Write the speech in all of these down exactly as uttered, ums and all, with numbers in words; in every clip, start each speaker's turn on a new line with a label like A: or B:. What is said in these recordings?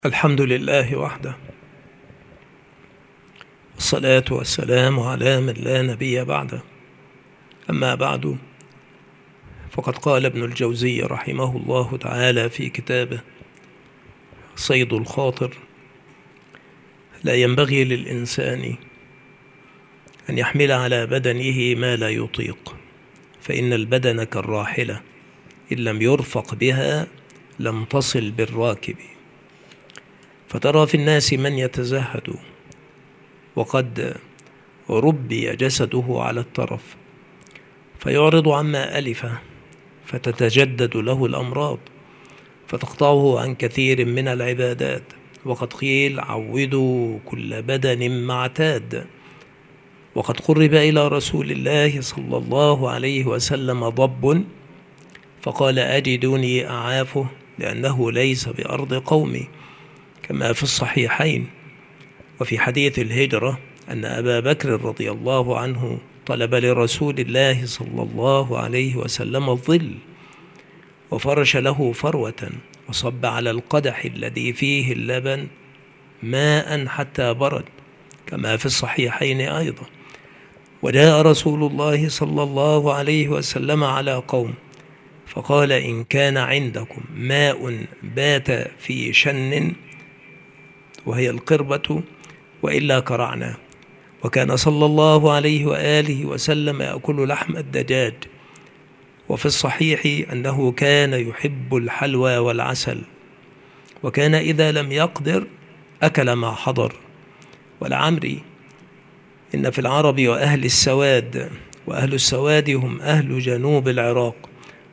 A: الحمد لله وحده، والصلاة والسلام على من لا نبي بعده. أما بعد، فقد قال ابن الجوزي رحمه الله تعالى في كتابه صيد الخاطر: لا ينبغي للإنسان أن يحمل على بدنه ما لا يطيق، فإن البدن كالراحلة إن لم يرفق بها لم تصل بالراكب. فترى في الناس من يتزهد وقد ربي جسده على الترف، فيعرض عما ألف فتتجدد له الأمراض فتقطعه عن كثير من العبادات. وقد قيل: عودوا كل بدن ما اعتاد. وقد قرب إلى رسول الله صلى الله عليه وسلم ضب فقال: أجدوني أعافه لأنه ليس بأرض قومي، كما في الصحيحين. وفي حديث الهجرة أن أبا بكر رضي الله عنه طلب لرسول الله صلى الله عليه وسلم الظل، وفرش له فروة وصب على القدح الذي فيه اللبن ماء حتى برد، كما في الصحيحين أيضا. وجاء رسول الله صلى الله عليه وسلم على قوم فقال: إن كان عندكم ماء بات في شن، وهي القربة، وإلا كرعنا. وكان صلى الله عليه وآله وسلم يأكل لحم الدجاج. وفي الصحيح أنه كان يحب الحلوى والعسل، وكان إذا لم يقدر أكل ما حضر. ولعمري إن في العرب وأهل السواد، وأهل السواد هم أهل جنوب العراق.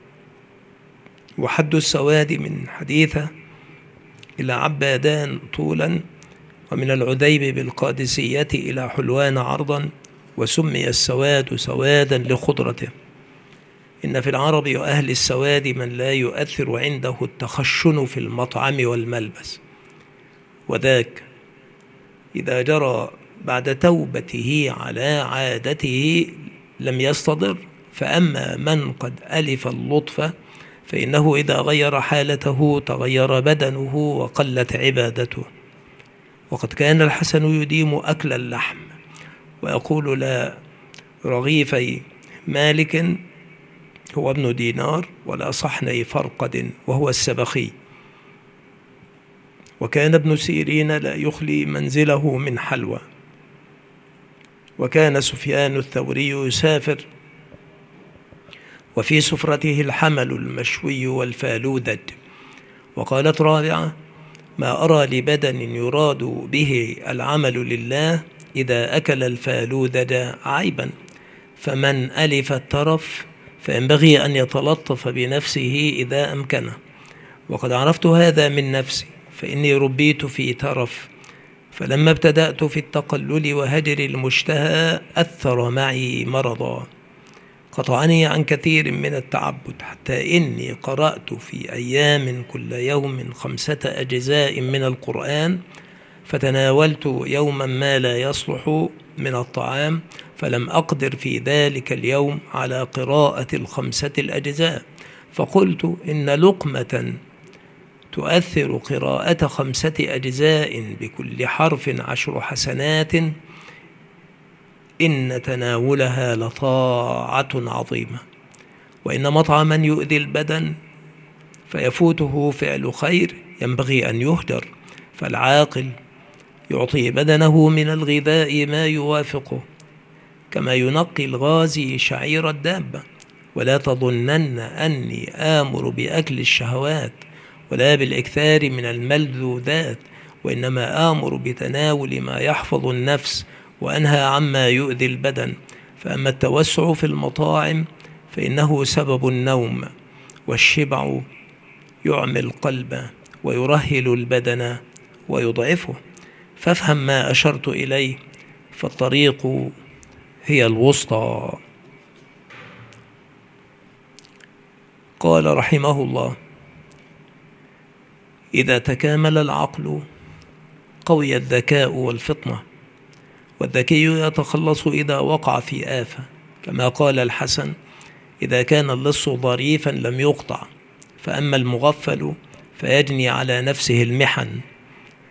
A: وحد السواد من حديثة إلى عبادان طولا، ومن العذيب بالقادسية إلى حلوان عرضا، وسمي السواد سوادا لخضرته. إن في العرب وأهل السواد من لا يؤثر عنده التخشن في المطعم والملبس، وذاك إذا جرى بعد توبته على عادته لم يستضر. فأما من قد ألف اللطف فإنه إذا غير حالته تغير بدنه وقلت عبادته. وقد كان الحسن يديم أكل اللحم ويقول: لا رغيفي مالك هو ابن دينار، ولا صحني فرقد وهو السبخي. وكان ابن سيرين لا يخلي منزله من حلوى. وكان سفيان الثوري يسافر وفي سفرته الحمل المشوي والفالودج. وقالت رابعة: ما أرى لبدن يراد به العمل لله إذا أكل الفالودج عيبا، فمن ألف الترف فينبغي أن يتلطف بنفسه إذا أمكنه. وقد عرفت هذا من نفسي، فإني ربيت في ترف، فلما ابتدأت في التقلل وهجر المشتهى أثر معي مرضا، قطعني عن كثير من التعبد، حتى إني قرأت في أيام كل يوم خمسة أجزاء من القرآن، فتناولت يوما ما لا يصلح من الطعام، فلم أقدر في ذلك اليوم على قراءة الخمسة الأجزاء، فقلت: إن لقمة تؤثر قراءة خمسة أجزاء بكل حرف عشر حسنات، إن تناولها لطاعة عظيمة. وإن مطعما يؤذي البدن فيفوته فعل خير ينبغي أن يهجر، فالعاقل يعطي بدنه من الغذاء ما يوافقه، كما ينقي الغازي شعير الدابة. ولا تظنن أني آمر بأكل الشهوات ولا بالإكثار من الملذوذات، وإنما آمر بتناول ما يحفظ النفس وأنهى عما يؤذي البدن. فأما التوسع في المطاعم فإنه سبب النوم، والشبع يعمي القلب ويرهل البدن ويضعفه. فافهم ما أشرت إليه، فالطريق هي الوسطى. قال رحمه الله: إذا تكامل العقل قوي الذكاء والفطنة، والذكي يتخلص إذا وقع في آفة، كما قال الحسن: إذا كان اللص ظريفا لم يقطع، فأما المغفل فيجني على نفسه المحن.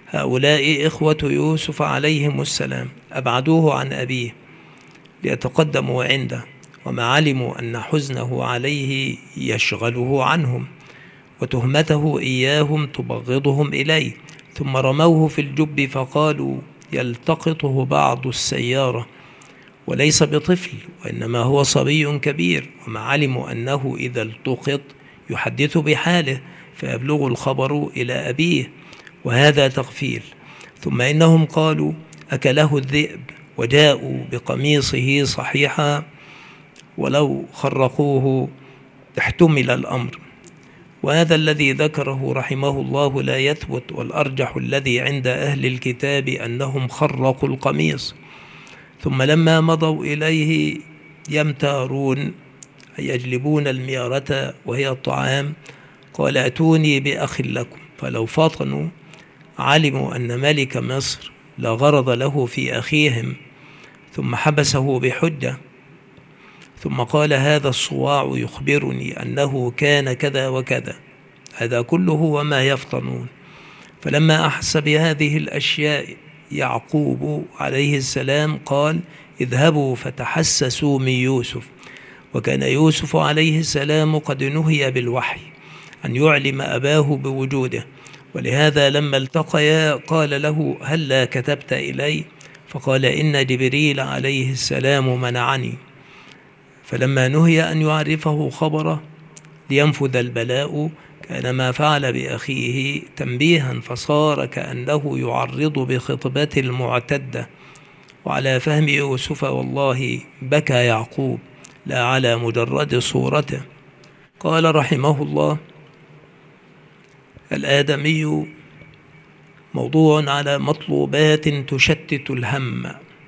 A: هؤلاء إخوة يوسف عليهم السلام أبعدوه عن أبيه ليتقدموا عنده، وما علموا أن حزنه عليه يشغله عنهم وتهمته إياهم تبغضهم إليه، ثم رموه في الجب فقالوا يلتقطه بعض السيارة وليس بطفل وإنما هو صبي كبير، وما علموا أنه إذا التقط يحدث بحاله فيبلغ الخبر إلى أبيه، وهذا تغفيل. ثم إنهم قالوا أكله الذئب، وجاءوا بقميصه صحيحا ولو خرقوه احتمل الأمر. وهذا الذي ذكره رحمه الله لا يثبت، والأرجح الذي عند أهل الكتاب أنهم خرقوا القميص، ثم لما مضوا إليه يمتارون أي يجلبون الميارة وهي الطعام قال أتوني بأخ لكم، فلو فطنوا علموا أن ملك مصر لا غرض له في أخيهم، ثم حبسه بحجة، ثم قال هذا الصواع يخبرني أنه كان كذا وكذا، هذا كله وما يفطنون. فلما أحس بهذه الأشياء يعقوب عليه السلام قال اذهبوا فتحسسوا من يوسف، وكان يوسف عليه السلام قد نهي بالوحي أن يعلم أباه بوجوده، ولهذا لما التقيا قال له هل لا كتبت إلي؟ فقال إن جبريل عليه السلام منعني. فلما نهي أن يعرفه خبره لينفذ البلاء كان ما فعل بأخيه تنبيها، فصار كأنه يعرض بخطبة المعتدة. وعلى فهم يوسف والله بكى يعقوب لا على مجرد صورته. قال رحمه الله الآدمي موضوع على مطلوبات تشتت الهم،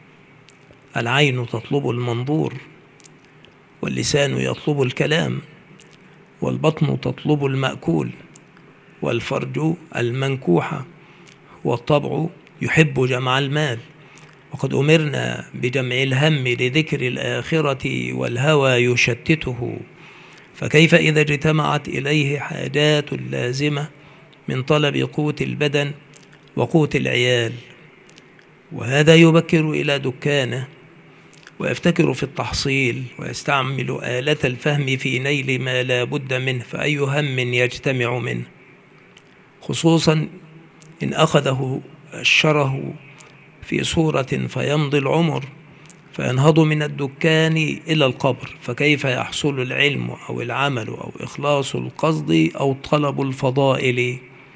A: العين تطلب المنظور، واللسان يطلب الكلام، والبطن تطلب المأكول، والفرج المنكوحة، والطبع يحب جمع المال. وقد أمرنا بجمع الهم لذكر الآخرة والهوى يشتته، فكيف إذا اجتمعت إليه حاجات لازمة من طلب قوت البدن وقوت العيال، وهذا يبكر إلى دكانه ويفتكر في التحصيل ويستعمل آلة الفهم في نيل ما لا بد منه، فأي هم يجتمع منه، خصوصا إن أخذه الشره في صورة فيمضي العمر فينهض من الدكان إلى القبر، فكيف يحصل العلم أو العمل أو إخلاص القصد أو طلب الفضائل؟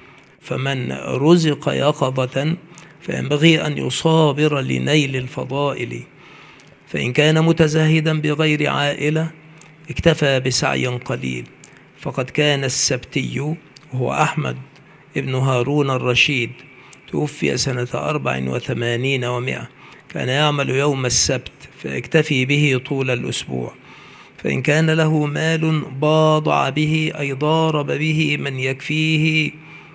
A: فمن رزق يقظة فينبغي أن يصابر لنيل الفضائل، فإن كان متزاهدا بغير عائلة اكتفى بسعي قليل. فقد كان السبتي وهو أحمد ابن هارون الرشيد توفي سنة أربع وثمانين ومائة، كان يعمل يوم السبت فيكتفي به طول الأسبوع، فإن كان له مال باضع به أي ضارب به من يكفيه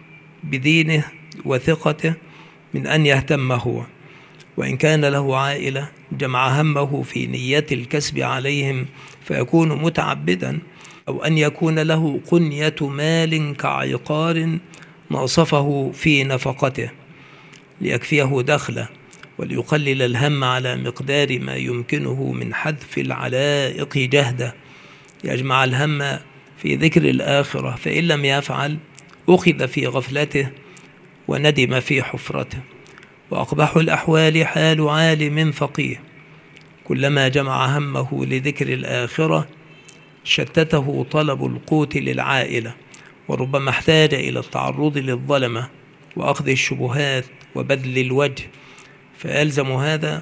A: بدينه وثقته من أن يهتم هو، وإن كان له عائلة جمع همه في نية الكسب عليهم فيكون متعبدا، أو أن يكون له قنية مال كعقار ناصفه في نفقته ليكفيه دخله وليقلل الهم على مقدار ما يمكنه من حذف العلائق جهده، يجمع الهم في ذكر الآخرة، فإن لم يفعل أخذ في غفلته وندم في حفرته. وأقبح الأحوال حال عالم فقيه كلما جمع همه لذكر الآخرة شتته طلب القوت للعائلة، وربما احتاج إلى التعرض للظلمة وأخذ الشبهات وبذل الوجه، فيلزم هذا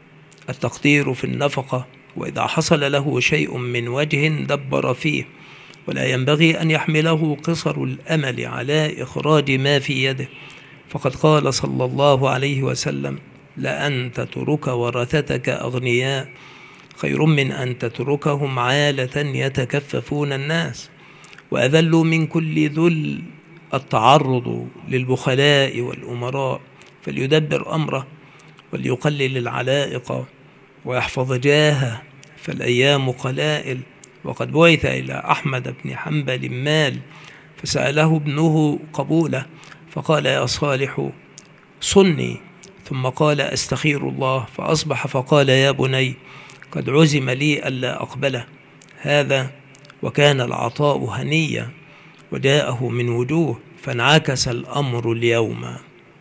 A: التقدير في النفقة، وإذا حصل له شيء من وجه دبر فيه، ولا ينبغي أن يحمله قصر الأمل على إخراج ما في يده، فقد قال صلى الله عليه وسلم لأن تترك ورثتك أغنياء خير من أن تتركهم عالة يتكففون الناس، وأذل من كل ذل التعرض للبخلاء والأمراء، فليدبر أمره وليقلل العلائق ويحفظ جاهه، فالأيام قلائل. وقد بعث إلى أحمد بن حنبل مال فسأله ابنه قبوله، فقال يا صالح صني، ثم قال أستخير الله، فأصبح فقال يا بني قد عزم لي ألا أقبله هذا، وكان العطاء هنيا وجاءه من وجوه، فانعكس الأمر اليوم.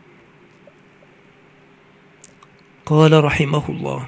A: قال رحمه الله: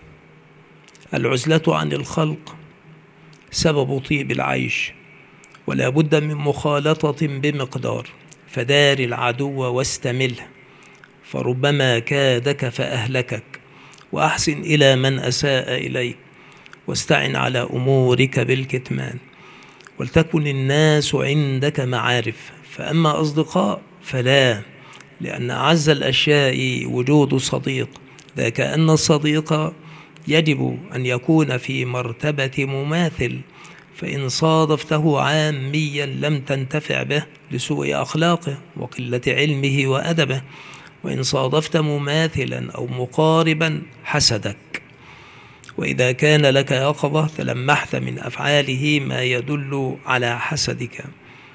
A: العزلة عن الخلق سبب طيب العيش، ولا بد من مخالطة بمقدار، فدار العدو واستمله، فربما كادك فأهلكك، وأحسن إلى من أساء إليك، واستعن على أمورك بالكتمان، ولتكن الناس عندك معارف، فأما أصدقاء فلا، لأن أعز الأشياء وجود صديق، ذاك أن الصديق يجب أن يكون في مرتبة مماثل، فإن صادفته عاميا لم تنتفع به لسوء أخلاقه وقلة علمه وأدبه، وإن صادفت مماثلا أو مقاربا حسدك، وإذا كان لك يقظة تلمحت من أفعاله ما يدل على حسدك،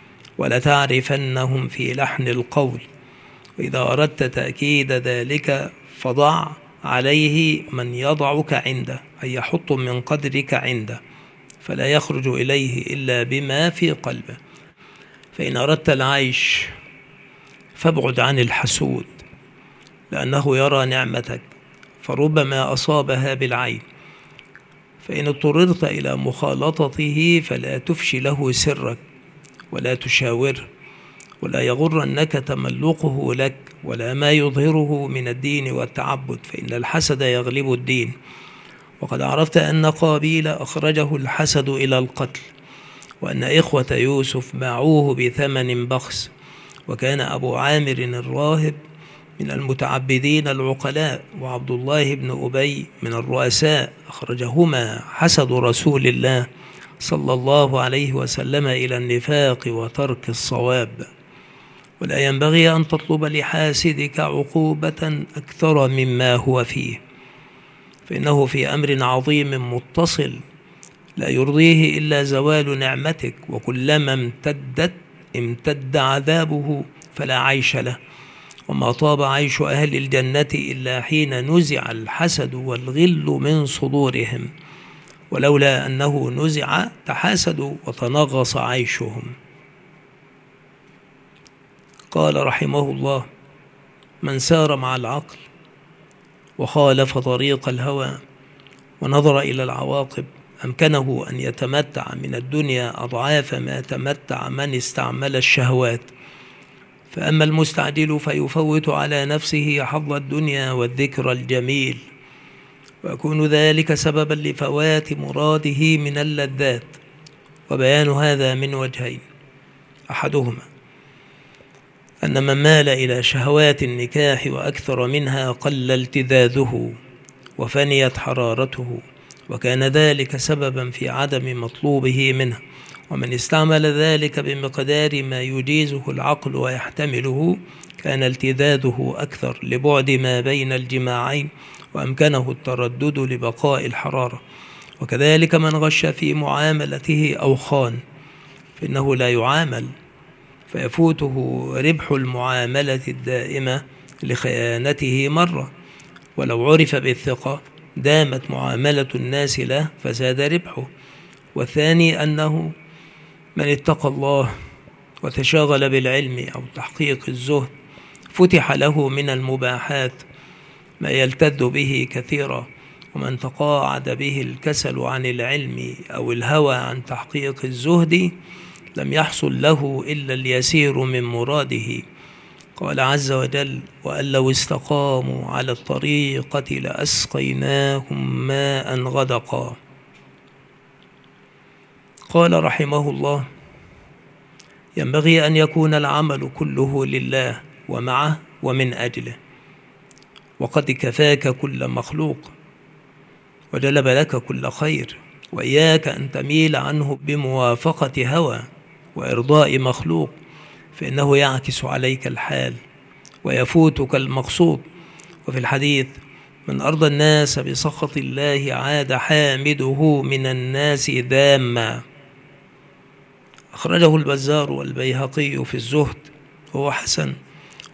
A: ولتعرفنهم في لحن القول، وإذا أردت تأكيد ذلك فضع عليه من يضعك عنده، أي يحط من قدرك عنده، فلا يخرج إليه إلا بما في قلبه. فإن أردت العيش فابعد عن الحسود، لأنه يرى نعمتك فربما أصابها بالعين، فإن اضطررت إلى مخالطته فلا تفشي له سرك ولا تشاوره، ولا يغرنك تملقه لك ولا ما يظهره من الدين والتعبد، فإن الحسد يغلب الدين. وقد عرفت أن قابيل أخرجه الحسد إلى القتل، وأن إخوة يوسف باعوه بثمن بخس، وكان أبو عامر الراهب من المتعبدين العقلاء، وعبد الله بن أبي من الرؤساء، أخرجهما حسد رسول الله صلى الله عليه وسلم إلى النفاق وترك الصواب. ولا ينبغي أن تطلب لحاسدك عقوبة أكثر مما هو فيه، فإنه في أمر عظيم متصل لا يرضيه إلا زوال نعمتك، وكلما امتدت امتد عذابه فلا عيش له، وما طاب عيش أهل الجنة إلا حين نزع الحسد والغل من صدورهم، ولولا أنه نزع تحاسدوا وتنغص عيشهم. قال رحمه الله: من سار مع العقل وخالف طريق الهوى ونظر إلى العواقب أمكنه أن يتمتع من الدنيا أضعاف ما تمتع من استعمل الشهوات. فأما المستعجل فيفوت على نفسه حظ الدنيا والذكر الجميل، ويكون ذلك سببا لفوات مراده من اللذات. وبيان هذا من وجهين: أحدهما أن من مال إلى شهوات النكاح وأكثر منها قل التذاذه وفنيت حرارته، وكان ذلك سببا في عدم مطلوبه منه. ومن استعمل ذلك بمقدار ما يجيزه العقل ويحتمله كان التذاذه أكثر لبعد ما بين الجماعين، وأمكنه التردد لبقاء الحرارة. وكذلك من غش في معاملته أو خان فإنه لا يعامل، فيفوته ربح المعاملة الدائمة لخيانته مرة، ولو عرف بالثقة دامت معاملة الناس له فزاد ربحه. والثاني أنه من اتقى الله وتشاغل بالعلم أو تحقيق الزهد فتح له من المباحات ما يلتذ به كثيرا، ومن تقاعد به الكسل عن العلم أو الهوى عن تحقيق الزهد لم يحصل له إلا اليسير من مراده. قال عز وجل: وأن لو استقاموا على الطريقة لأسقيناهم ماء غدقا. قال رحمه الله: ينبغي أن يكون العمل كله لله ومعه ومن أجله، وقد كفاك كل مخلوق وجلب لك كل خير، وإياك أن تميل عنه بموافقة هوى وإرضاء مخلوق، فإنه يعكس عليك الحال ويفوتك المقصود. وفي الحديث: من أرضى الناس بسخط الله عاد حامده من الناس ذاما. أخرجه البزار والبيهقي في الزهد وهو حسن،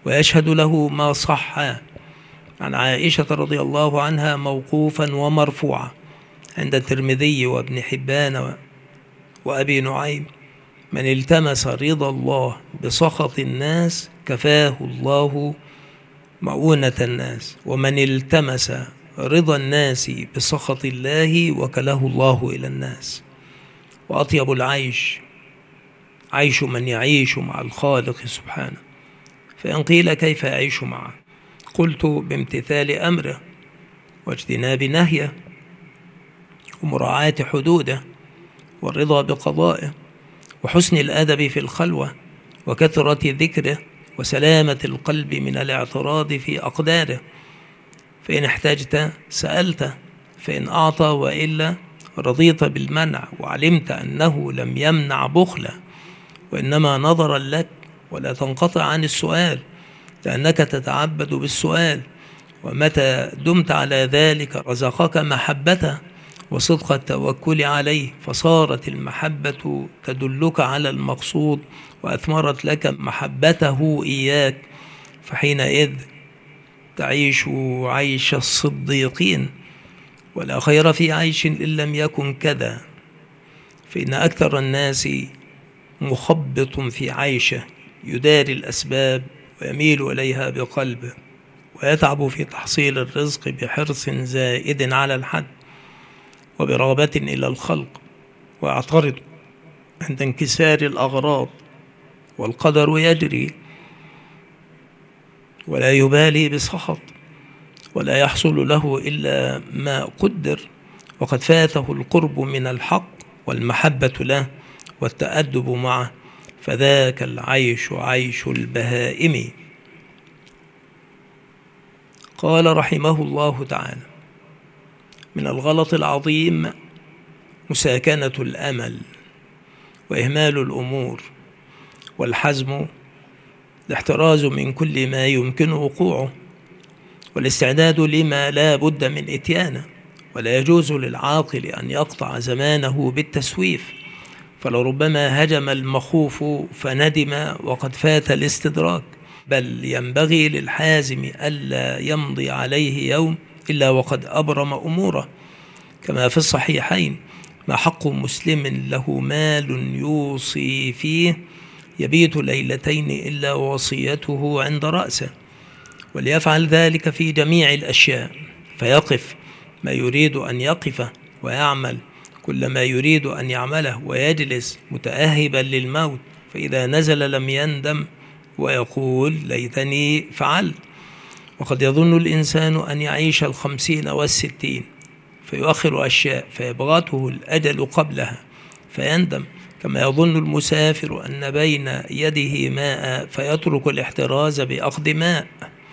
A: ويشهد له ما صح عن عائشة رضي الله عنها موقوفا ومرفوعا عند الترمذي وابن حبان وأبي نعيم: من التمس رضا الله بسخط الناس كفاه الله مؤونة الناس، ومن التمس رضا الناس بسخط الله وكله الله إلى الناس. وأطيب العيش عيش من يعيش مع الخالق سبحانه. فإن قيل كيف يعيش معه؟ قلت: بامتثال أمره واجتناب نهيه ومراعاة حدوده والرضا بقضائه وحسن الأدب في الخلوة وكثرة ذكره وسلامة القلب من الاعتراض في أقداره. فإن احتجت سألت، فإن أعطى وإلا رضيت بالمنع، وعلمت أنه لم يمنع بخلا وإنما نظرا لك، ولا تنقطع عن السؤال لأنك تتعبد بالسؤال، ومتى دمت على ذلك رزقك محبته وصدق التوكل عليه، فصارت المحبة تدلك على المقصود وأثمرت لك محبته إياك، فحينئذ تعيش عيش الصديقين. ولا خير في عيش إن لم يكن كذا، فإن أكثر الناس مخبط في عيشه يداري الأسباب ويميل إليها بقلبه، ويتعب في تحصيل الرزق بحرص زائد على الحد وبرغبة إلى الخلق، ويعترض عند انكسار الأغراض، والقدر يجري ولا يبالي بسخط، ولا يحصل له إلا ما قدر، وقد فاته القرب من الحق والمحبة له والتأدب معه، فذاك العيش عيش البهائم. قال رحمه الله تعالى: من الغلط العظيم مساكنة الأمل وإهمال الأمور، والحزم الاحتراز من كل ما يمكن وقوعه، والاستعداد لما لا بد من إتيانه. ولا يجوز للعاقل أن يقطع زمانه بالتسويف، فلربما هجم المخوف فندم وقد فات الاستدراك، بل ينبغي للحازم ألا يمضي عليه يوم إلا وقد أبرم أموره، كما في الصحيحين: ما حق مسلم له مال يوصي فيه يبيت ليلتين إلا وصيته عند رأسه، وليفعل ذلك في جميع الأشياء، فيقف ما يريد أن يقفه، ويعمل كل ما يريد أن يعمله، ويجلس متأهبا للموت، فإذا نزل لم يندم ويقول: ليتني فعلت. وقد يظن الإنسان أن يعيش الخمسين والستين فيؤخر أشياء فيبغته الأجل قبلها فيندم، كما يظن المسافر أن بين يده ماء فيترك الاحتراز بأخذ ماء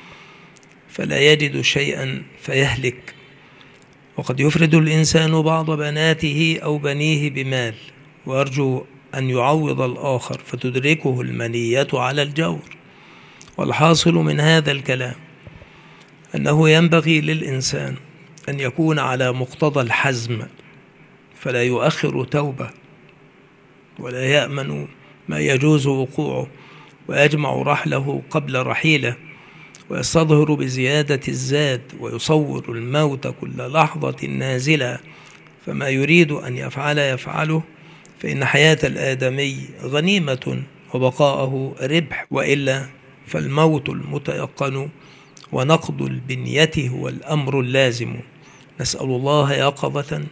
A: فلا يجد شيئا فيهلك. وقد يفرد الإنسان بعض بناته أو بنيه بمال ويرجو أن يعوض الآخر فتدركه المنية على الجور. والحاصل من هذا الكلام أنه ينبغي للإنسان أن يكون على مقتضى الحزم، فلا يؤخر توبة ولا يأمن ما يجوز وقوعه، ويجمع رحله قبل رحيله، ويستظهر بزيادة الزاد، ويصور الموت كل لحظة نازلة، فما يريد أن يفعل يفعله، فإن حياة الآدمي غنيمة وبقاءه ربح، وإلا فالموت المتيقن ونقض البنية هو الأمر اللازم. نسأل الله يقظة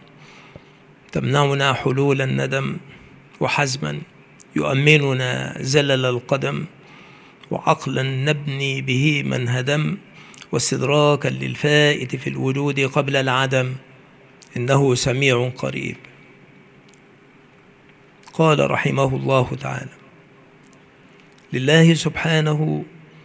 A: تمنعنا حلول الندم، وحزما يؤمننا زلل القدم، وعقلا نبني به من هدم، واستدراكا للفائت في الوجود قبل العدم، إنه سميع قريب. قال رحمه الله تعالى: لله سبحانه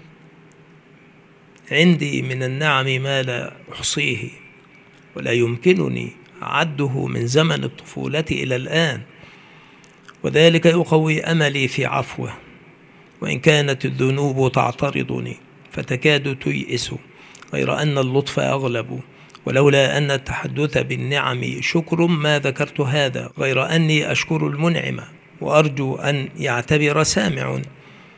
A: عندي من النعم ما لا أحصيه، ولا يمكنني عده من زمن الطفولة إلى الآن، وذلك يقوي أملي في عفوه، وإن كانت الذنوب تعترضني فتكاد تيئس، غير أن اللطف أغلب، ولولا أن التحدث بالنعم شكر ما ذكرت هذا، غير أني أشكر المنعم وأرجو أن يعتبر سامع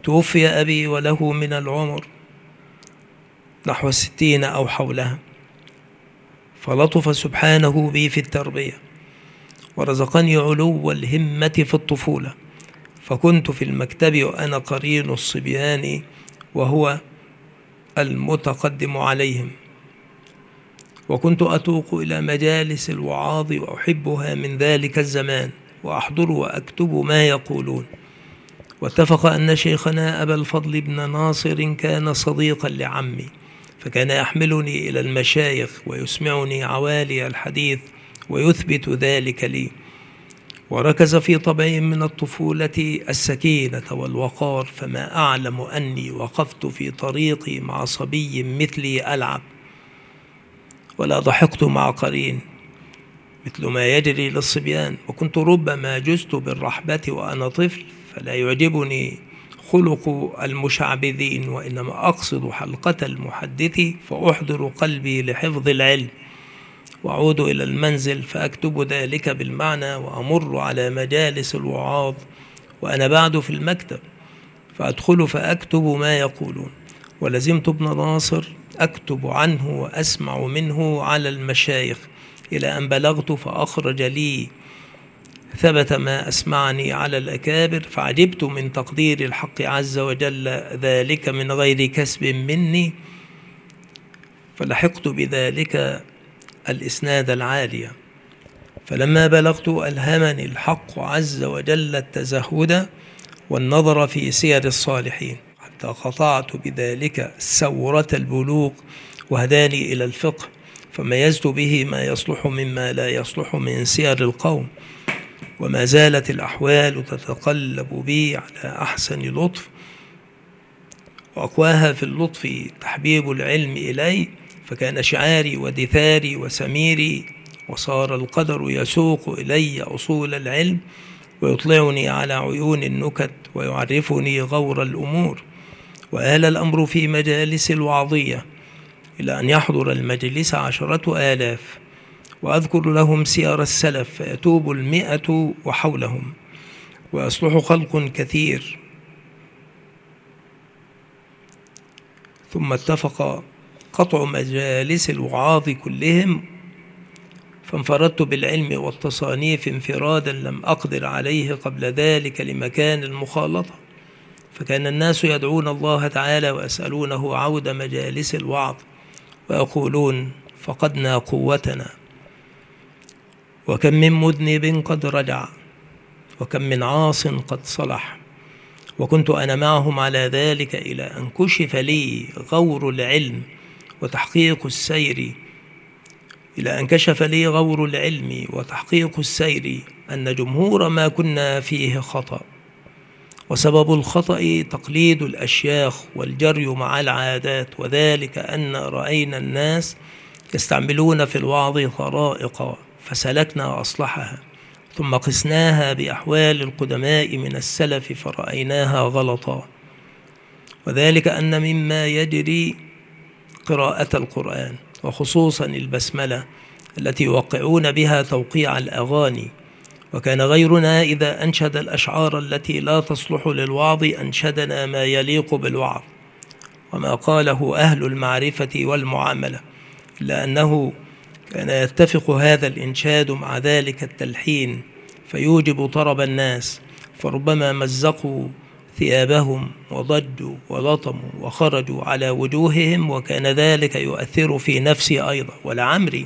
A: توفي أبي وله من العمر نحو الستين أو حولها، فلطف سبحانه بي في التربية ورزقني علو الهمة في الطفولة، فكنت في المكتب وأنا قرين الصبيان وهو المتقدم عليهم، وكنت أتوق إلى مجالس الوعاظ وأحبها من ذلك الزمان، وأحضر وأكتب ما يقولون. واتفق أن شيخنا أبا الفضل بن ناصر كان صديقا لعمي، فكان يحملني إلى المشايخ ويسمعني عوالي الحديث ويثبت ذلك لي، وركز في طبعي من الطفولة السكينة والوقار، فما أعلم أني وقفت في طريقي مع صبي مثلي ألعب، ولا ضحكت مع قرين مثل ما يجري للصبيان، وكنت ربما جزت بالرحبة وأنا طفل، فلا يعجبني خلق المشعبذين، وإنما أقصد حلقة المحدث فأحضر قلبي لحفظ العلم، وأعود إلى المنزل فأكتب ذلك بالمعنى، وأمر على مجالس الوعاظ وأنا بعد في المكتب فأدخل فأكتب ما يقولون. ولزمت ابن ناصر أكتب عنه وأسمع منه على المشايخ إلى أن بلغت فأخرج لي ثبت ما أسمعني على الأكابر، فعجبت من تقدير الحق عز وجل ذلك من غير كسب مني، فلحقت بذلك الإسناد العالية. فلما بلغت ألهمني الحق عز وجل التزهد والنظر في سير الصالحين، حتى قطعت بذلك سورة البلوغ، وهداني إلى الفقه، فميزت به ما يصلح مما لا يصلح من سير القوم، وما زالت الأحوال تتقلب بي على أحسن لطف، وأقواها في اللطف تحبيب العلم إلي، فكان شعاري ودثاري وسميري، وصار القدر يسوق إلي أصول العلم ويطلعني على عيون النكت ويعرفني غور الأمور. وآل الأمر في مجالس الوعظية إلى أن يحضر المجلس عشرة آلاف، وأذكر لهم سير السلف فيتوب المئة وحولهم، ويصلح خلق كثير. ثم اتفق قطع مجالس الوعاظ كلهم، فانفردت بالعلم والتصانيف انفرادا لم أقدر عليه قبل ذلك لمكان المخالطة، فكان الناس يدعون الله تعالى ويسألونه عود مجالس الوعظ، ويقولون فقدنا قوتنا، وكم من مذنب قد رجع، وكم من عاص قد صلح. وكنت أنا معهم على ذلك إلى أن كشف لي غور العلم وتحقيق السير إلى أن كشف لي غور العلم وتحقيق السير أن جمهور ما كنا فيه خطأ، وسبب الخطأ تقليد الأشياخ والجري مع العادات، وذلك أن رأينا الناس يستعملون في الوعظ طرائق فسلكنا أصلحها، ثم قسناها بأحوال القدماء من السلف فرأيناها غلطا، وذلك أن مما يجري قراءة القرآن، وخصوصا البسملة التي يوقعون بها توقيع الأغاني، وكان غيرنا إذا أنشد الأشعار التي لا تصلح للوعظ أنشدنا ما يليق بالوعظ وما قاله أهل المعرفة والمعاملة، إلا أنه كان يتفق هذا الإنشاد مع ذلك التلحين فيوجب طرب الناس، فربما مزقوا ثيابهم وضجوا ولطموا وخرجوا على وجوههم، وكان ذلك يؤثر في نفسي أيضا. ولعمري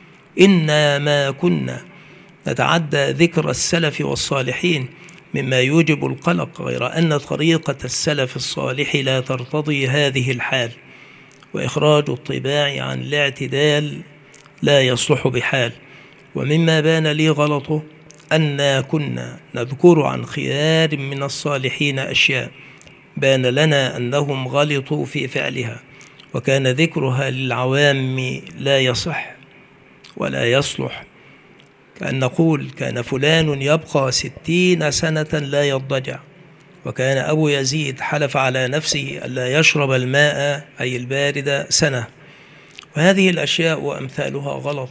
A: إنا ما كنا نتعدى ذكر السلف والصالحين مما يوجب القلق، غير أن طريقة السلف الصالح لا ترتضي هذه الحال، وإخراج الطباع عن الاعتدال لا يصلح بحال. ومما بان لي غلطه أننا كنا نذكر عن خيار من الصالحين أشياء بان لنا أنهم غلطوا في فعلها، وكان ذكرها للعوام لا يصح ولا يصلح، كأن نقول كان فلان يبقى ستين سنة لا يضجع، وكان أبو يزيد حلف على نفسه ألا يشرب الماء أي البارد سنة. وهذه الأشياء وأمثالها غلط،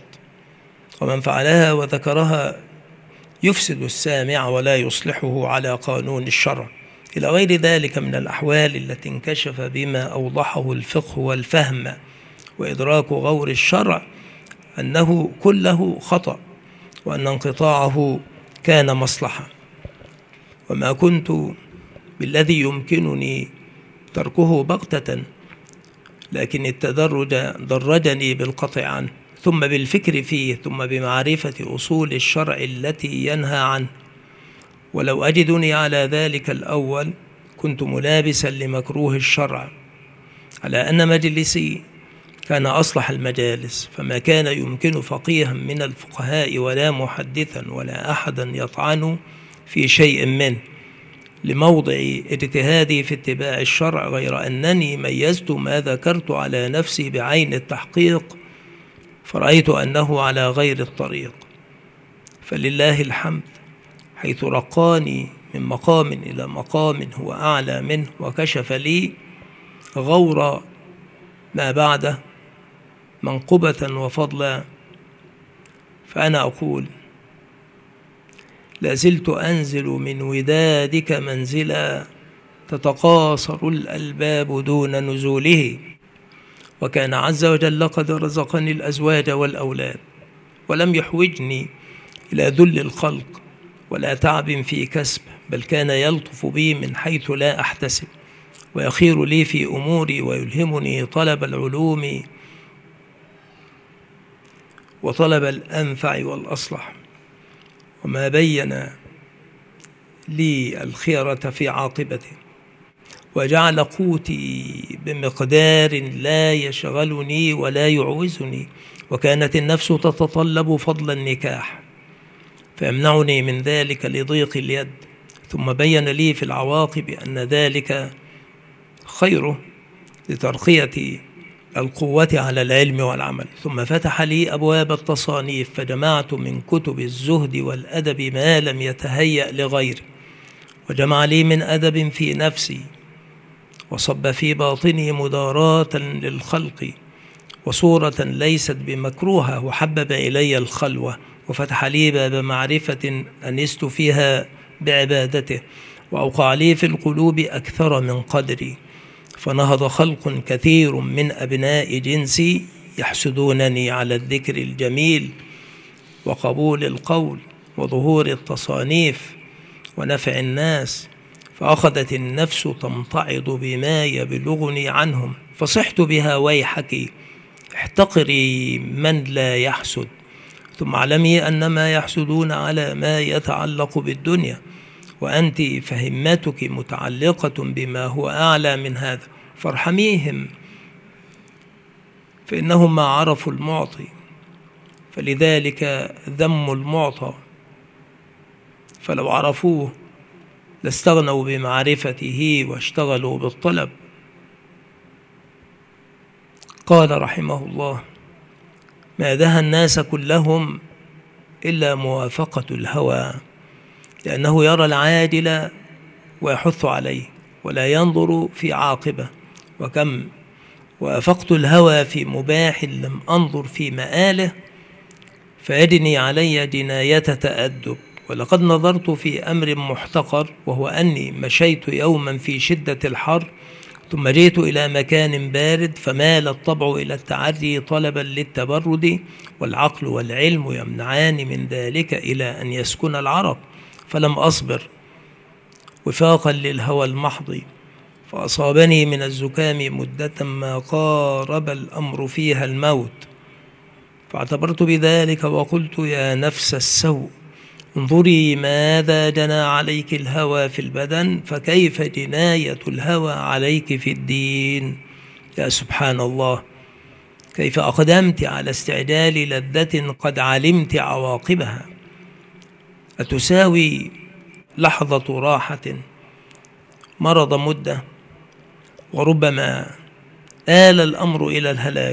A: ومن فعلها وذكرها يفسد السامع ولا يصلحه على قانون الشرع، إلى غير ذلك من الأحوال التي انكشف بما أوضحه الفقه والفهم وإدراك غور الشرع أنه كله خطأ، وأن انقطاعه كان مصلحة. وما كنت بالذي يمكنني تركه بغتة، لكن التدرج درجني بالقطع عنه، ثم بالفكر فيه، ثم بمعرفة أصول الشرع التي ينهى عنه. ولو أجدني على ذلك الأول كنت ملابسا لمكروه الشرع، على أن مجلسي كان أصلح المجالس، فما كان يمكن فقيها من الفقهاء ولا محدثا ولا أحدا يطعن في شيء منه لموضع اجتهادي في اتباع الشرع، غير أنني ميزت ما ذكرت على نفسي بعين التحقيق، فرأيت أنه على غير الطريق. فلله الحمد، حيث رقاني من مقام إلى مقام هو أعلى منه، وكشف لي غور ما بعده منقبة وفضلا. فأنا أقول: لازلت أنزل من ودادك منزلا تتقاصر الألباب دون نزوله. وكان عز وجل قد رزقني الأزواج والأولاد، ولم يحوجني إلى ذل الخلق ولا تعب في كسب، بل كان يلطف بي من حيث لا أحتسب، ويخير لي في أموري، ويلهمني طلب العلوم وطلب الأنفع والأصلح. وما بين لي الخيرة في عاقبته، وجعل قوتي بمقدار لا يشغلني ولا يعوزني. وكانت النفس تتطلب فضل النكاح فيمنعني من ذلك لضيق اليد، ثم بين لي في العواقب أن ذلك خيره لترقية القوة على العلم والعمل. ثم فتح لي أبواب التصانيف، فجمعت من كتب الزهد والأدب ما لم يتهيأ لغيري، وجمع لي من أدب في نفسي، وصب في باطني مداراة للخلق وصورة ليست بمكروهة، وحبب إلي الخلوة، وفتح لي باب معرفة أنست فيها بعبادته، وأوقع لي في القلوب أكثر من قدري. فنهض خلق كثير من أبناء جنسي يحسدونني على الذكر الجميل وقبول القول وظهور التصانيف ونفع الناس، فأخذت النفس تمتعض بما يبلغني عنهم، فصحت بها: ويحك احتقري من لا يحسد، ثم اعلمي أنما يحسدون على ما يتعلق بالدنيا، وأنت فهمتك متعلقة بما هو أعلى من هذا، فارحميهم فإنهم ما عرفوا المعطي، فلذلك ذم المعطى، فلو عرفوه لاستغنوا بمعرفته واشتغلوا بالطلب. قال رحمه الله: ما دهى الناس كلهم إلا موافقة الهوى، لأنه يرى العاجل ويحث عليه ولا ينظر في عاقبة. وكم وافقت الهوى في مباح لم أنظر في مآله، فيجني علي جناية تأدب. ولقد نظرت في أمر محتقر، وهو أني مشيت يوما في شدة الحر، ثم جئت إلى مكان بارد، فمال الطبع إلى التعري طلبا للتبرد، والعقل والعلم يمنعان من ذلك إلى أن يسكن العرق، فلم أصبر وفاقا للهوى المحض، فأصابني من الزكام مدة ما قارب الأمر فيها الموت، فاعتبرت بذلك وقلت: يا نفس السوء، انظري ماذا جنى عليك الهوى في البدن، فكيف جناية الهوى عليك في الدين. يا سبحان الله، كيف أقدمت على استعجال لذة قد علمت عواقبها. أتساوي لحظة راحة مرض مدة، وربما آل الأمر إلى الهلاك.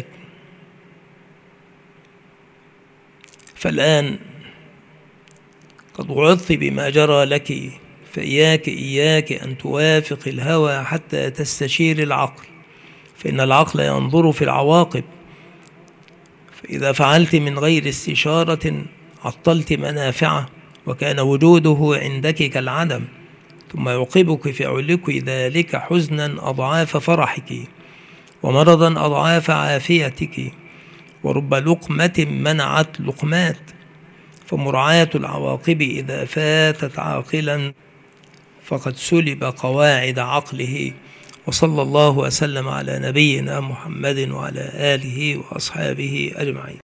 A: فالآن قد وعظت بما جرى لك، فإياك إياك أن توافق الهوى حتى تستشير العقل، فإن العقل ينظر في العواقب، فإذا فعلت من غير استشارة عطلت منافعه، وكان وجوده عندك كالعدم، ثم يعقبك في علك ذلك حزنا أضعاف فرحك، ومرضا أضعاف عافيتك، ورب لقمة منعت لقمات. فمراعاة العواقب إذا فاتت عاقلا فقد سلب قواعد عقله. وصلى الله وسلم على نبينا محمد وعلى آله وأصحابه أجمعين.